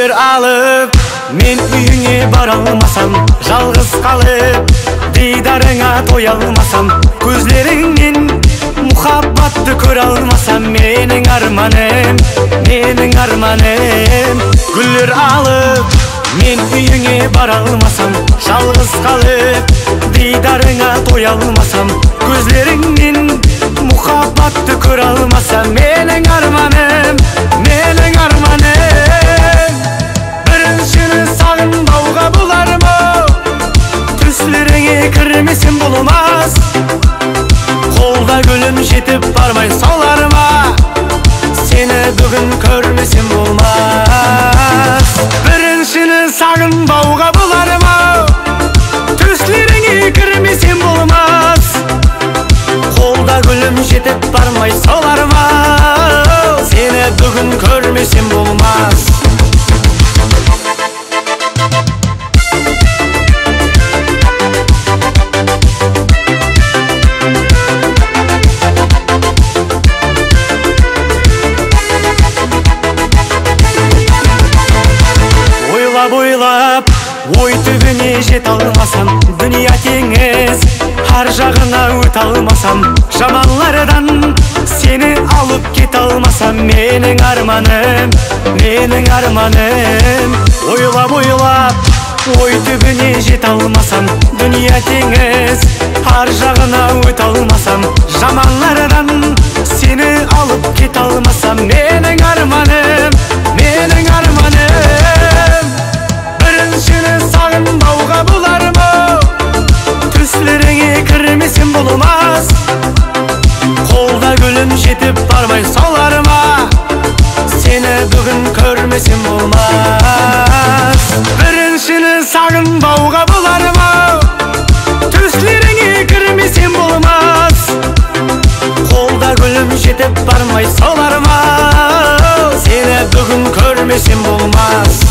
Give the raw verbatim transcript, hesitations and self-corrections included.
Gülür alıp men uyuңe bara almasam, жалғыз қалып дидарыңа тоя алмасам, көзлеріңнен мұхаббатты көре алмасам, менің арманым, менің арманым. Gülür alıp men uyuңе bara almasam, жалғыз қалып дидарыңа тоя алмасам, көзлеріңнен мұхаббатты көре алмасам, менің арманым, менің арманым. Біріншіні сағынбауға болар ма? Түслеріңе кірмесем болмас. Қолда гүлім жетіп бармай солар ма? Сені бүгін көрмесем болмас. Біріншіні сағынбауға болар ма? Түслеріңе кірмесем болмас. Қолда гүлім жетіп бармай солар ма? Сені бүгін көрмесем болмас. Ойлап, ой түбіне жете алмасам, дүния теңіз, ар жағына өте алмасам, жаманлардан сені алып кете алмасам, менің арманым, менің арманым. Ойлап, ойлап, ой түбіне жете алмасам, дүния теңіз, ар жағына өте алмасам, жаманлардан сені алып кете алмасам, менің арманым, менің арманым. Біріншіні сағынбауға болар ма? Түслеріңе кірмесем болмас. Қолда гүлім жетіп бармай солар ма? Сені бүгін көрмесем болмас. Біріншіні сағынбауға болар ма? Түслеріңе кірмесем болмас. Қолда гүлім жетіп бармай солар ма? Сені бүгін көрмесем болмас.